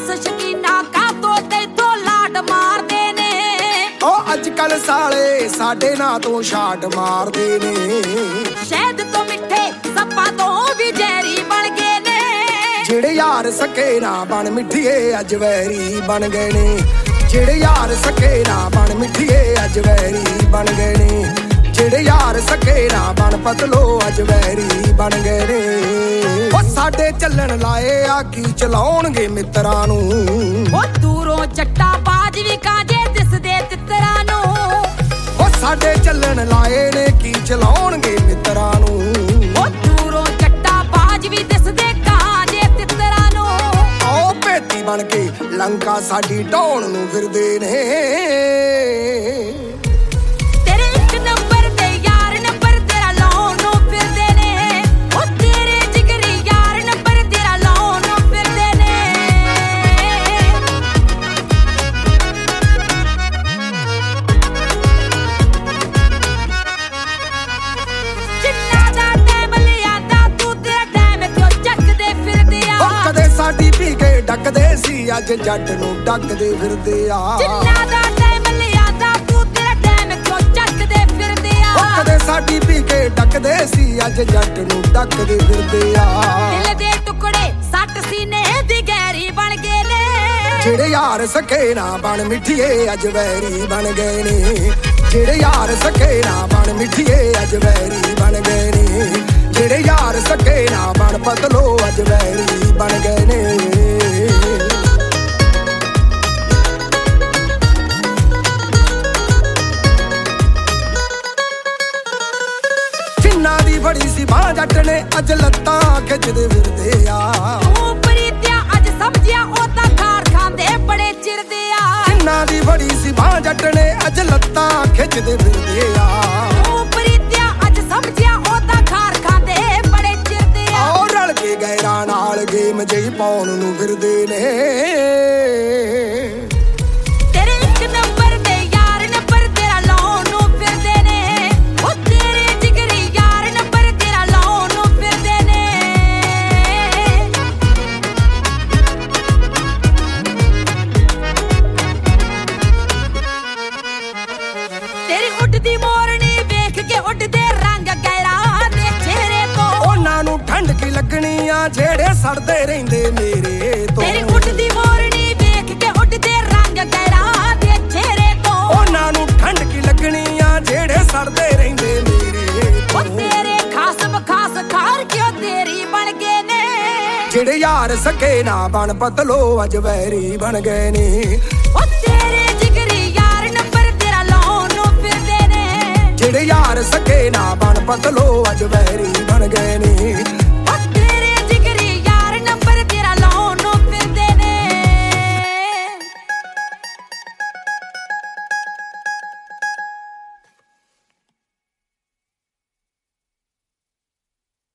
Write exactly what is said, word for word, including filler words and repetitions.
दस शकीना का तो तैथों लाड मारदे ने ओ अजकल साले साडे ना तो छाट मारदे ने शहद तो मिठे सप्पा तो भी जहरी बन गए ने जेड़े यार सके ना बन मिठिए अज वैरी बन गए ने जेड़े यार सके ना बन मिठिए अज वैरी बन गए ने जेड़े यार सके ना बन पतलो अज वैरी बन गए ने ओ साडे चलन लाए आ की चलाउणगे मित्रां नूं ओ दूरों जट्टा बाज भी काजे दिसदे तितरां नूं ओ साडे चलन लाए ने की चलाउणगे मित्रां नूं ओ दूरों जट्टा बाज भी दिसदे काजे तितरां नूं आओ भेती बन के लंका साडी ढाउण नूं फिरदे ने तेरे एक नंबर ते यार नंबर तेरा लाउण नूं फिरदे ने ओ तेरे जिगरी यार नंबर तेरा लाउण नूं फिरदे ने जिन्ना दा टाइम लिआंदा तू तेरा टाइम क्यों चकदे फिरदे आ ओ कदे साडी पी के डकदे सी अज जट नूं डकदे फिरदे आ जिन्ना दा टाइम लिआंदा तू तेरा टाइम क्यों चकदे फिरदे आ ओ कदे साडी पी के डकदे सी अज जट नूं डकदे फिरदे आ दिल दे टुकड़े सट सीने दी गहरी बन गए ने जेड़े यार सके ना बन मिठिए अज वैरी बन गए ने जेड़े यार सके ना बन मिठिए अज वैरी बन गए ने जेड़े यार सके ना बन पतलो अज वैरी बन गए ने जिन्ना दी बड़ी सी बां जट ने अज लत्तां खिचदे फिरदे आ तू प्रीतिया अज समझिया ओ तां खार खांदे बड़े चिरदे आ जिन्ना दी बड़ी सी बां जट ने अज लत्तां खिचदे फिरदे आ तू प्रीतिया अज समझिया ओ तां खार खांदे बड़े चिरदे आ आओ रल के गैरां नाल गेम जई पाउण नूं फिरदे ने तेरे एक नंबर ते यार नंबर तेरा लाउण नूं फिरदे ने ओ तेरे जिगरी यार नंबर तेरा लाउण नूं फिरदे ने तेरी उठदी मोरनी वेख के उठदे रंग गैरा दे चेहरे तो ਉਹਨਾਂ ਨੂੰ ਠੰਡ ਕੀ ਲੱਗਣੀ ਆ ਜਿਹੜੇ ਸੜਦੇ ਰਹਿੰਦੇ ਮੇਰੇ ਤੋਂ तेरी उठदी मोरनी वेख के उठदे रंग गैरा दे चेहरे तो ਉਹਨਾਂ ਨੂੰ ਠੰਡ ਕੀ ਲੱਗਣੀ ਆ ਜਿਹੜੇ ਸੜਦੇ ਰਹਿੰਦੇ ਮੇਰੇ ओ ਤੋਂ तेरे खास खास खार क्यों तेरी बन गए ने ਜਿਹੜੇ ਯਾਰ ਸਕੇ ਨਾ ਬਣ ਪਤਲੋ ਅੱਜ ਵੈਰੀ ਬਣ ਗਏ ਨੇ ओ तेरे जिगरी यार नंबर तेरा लाउण नूं फिरदे ने ਜਿਹੜੇ ਯਾਰ ਸਕੇ ਨਾ ਬਣ ਪਤਲੋ ਅੱਜ ਵੈਰੀ